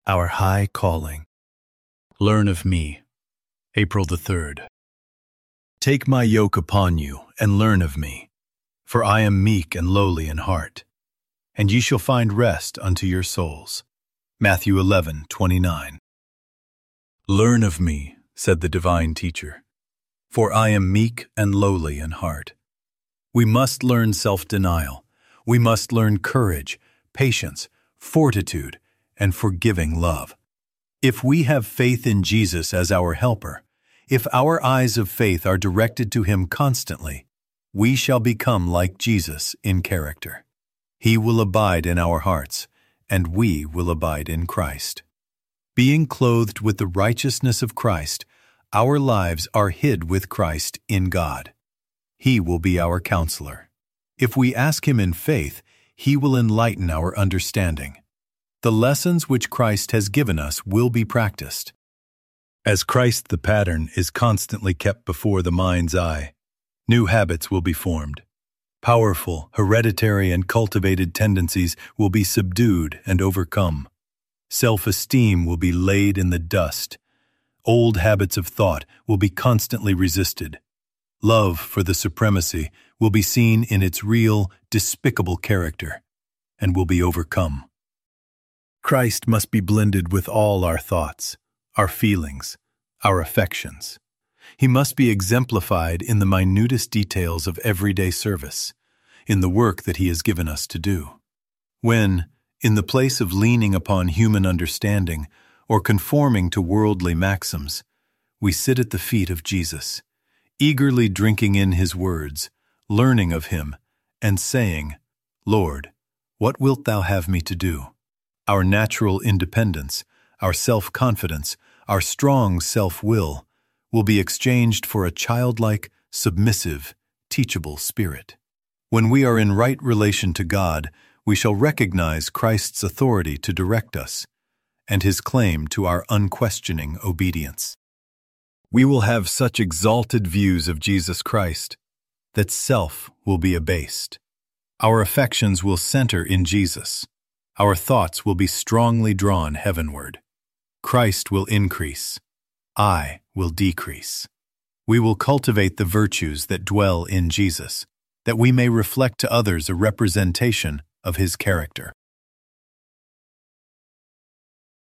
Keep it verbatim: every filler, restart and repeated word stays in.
Our High Calling. Learn of me. April the third. Take my yoke upon you, and learn of me, for I am meek and lowly in heart, and ye shall find rest unto your souls. Matthew eleven twenty-nine. Learn of me, said the divine teacher, for I am meek and lowly in heart. We must learn self-denial. We must learn courage, patience, fortitude, and forgiving love. If we have faith in Jesus as our helper, if our eyes of faith are directed to Him constantly, we shall become like Jesus in character. He will abide in our hearts, and we will abide in Christ. Being clothed with the righteousness of Christ, our lives are hid with Christ in God. He will be our counselor. If we ask Him in faith, He will enlighten our understanding. The lessons which Christ has given us will be practiced. As Christ the pattern is constantly kept before the mind's eye, new habits will be formed. Powerful, hereditary, and cultivated tendencies will be subdued and overcome. Self-esteem will be laid in the dust. Old habits of thought will be constantly resisted. Love for the supremacy will be seen in its real, despicable character, and will be overcome. Christ must be blended with all our thoughts, our feelings, our affections. He must be exemplified in the minutest details of everyday service, in the work that He has given us to do. When, in the place of leaning upon human understanding or conforming to worldly maxims, we sit at the feet of Jesus, eagerly drinking in His words, learning of Him, and saying, Lord, what wilt Thou have me to do? Our natural independence, our self-confidence, our strong self-will will be exchanged for a childlike, submissive, teachable spirit. When we are in right relation to God, we shall recognize Christ's authority to direct us and His claim to our unquestioning obedience. We will have such exalted views of Jesus Christ that self will be abased. Our affections will center in Jesus. Our thoughts will be strongly drawn heavenward. Christ will increase. I will decrease. We will cultivate the virtues that dwell in Jesus, that we may reflect to others a representation of His character.